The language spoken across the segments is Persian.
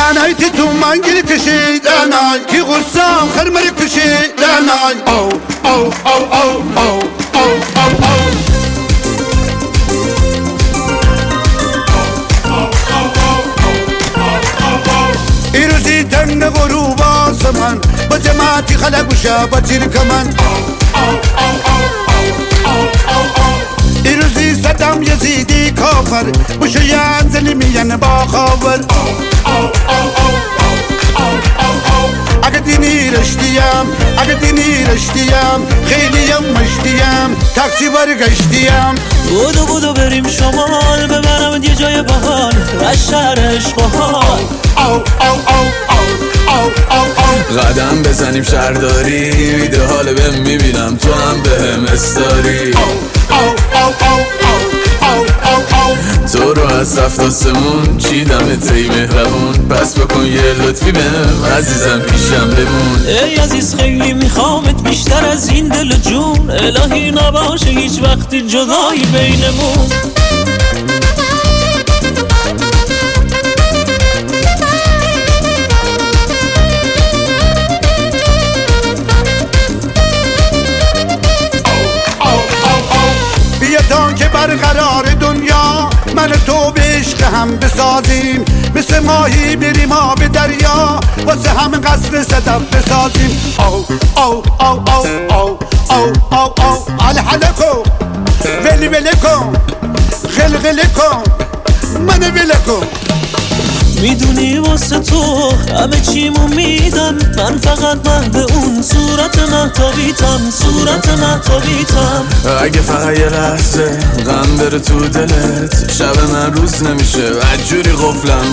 نایتی تو منگیری کشید نای کی غصام خرمری کشید نای او او او او او او او ایروزی تنگ غروب آسمان با جماعتی خلق و شب تیر کمن ایروزی صدام یزیدی کافر بشویان زلیمیان با خاور اگه دینی رشتیم خیلیم مشتیم تاکسی برگشتیم بودو بریم شمال ببرم یه جای باحال و شهر عشق و حال قدم بزنیم شهرداری ایده حال بهم میبینم تو هم بهم استاری تو رو از هفت آسمون چیدم تی مهربون پس بکن یه لطفی بهم عزیزم پیشم بمون ای عزیز خیلی میخوامت بیشتر از این دل و جون الهی نباشه هیچ وقتی جدایی بینمون که برقرار دنیا من تو به عشق هم بسازیم مثل ماهی بریم آب دریا واسه هم قصر صدف بسازیم او او او او او او او او حل کن ولی کن غل کن من ولی کن میدونی واسه تو همه چیمو میدم من فقط مهد اون صورت مهتابیتم اگه فقط یه لحظه غم بره تو دلت شب من روز نمیشه وجوری غفلم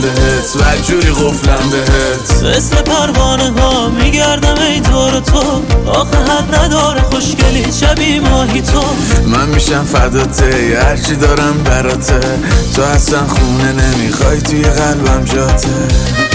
بهت مثل پروانه ها میگردم ای دور تو آخه حد نداره خوشگلی شبی ماهی تو من میشم فداته هرچی دارم براته تو اصلا خونه نمیخوای توی قلبم جاته